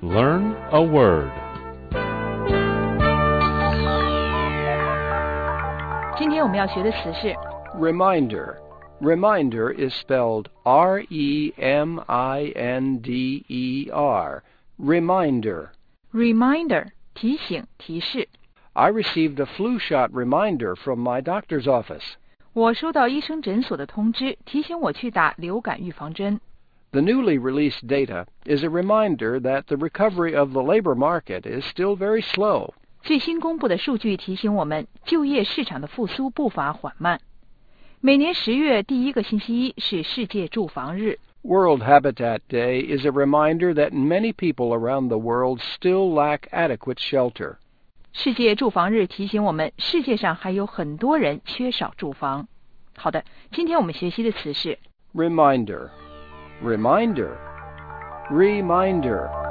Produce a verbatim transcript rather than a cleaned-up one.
Learn a word. 今天我们要学的词是 Reminder. Reminder is spelled R E M I N D E R. Reminder. reminder 提醒提示 I received a flu shot reminder from my doctor's office. 我收到医生诊所的通知，提醒我去打流感预防针。 The newly released data is a reminder that the recovery of the labor market is still very slow. 最新公布的数据提醒我们，就业市场的复苏步伐缓慢。每年十月第一个星期一是世界住房日。 World Habitat Day is a reminder that many people around the world still lack adequate shelter. 世界住房日提醒我们，世界上还有很多人缺少住房。好的，今天我们学习的词是 Reminder. Reminder. Reminder.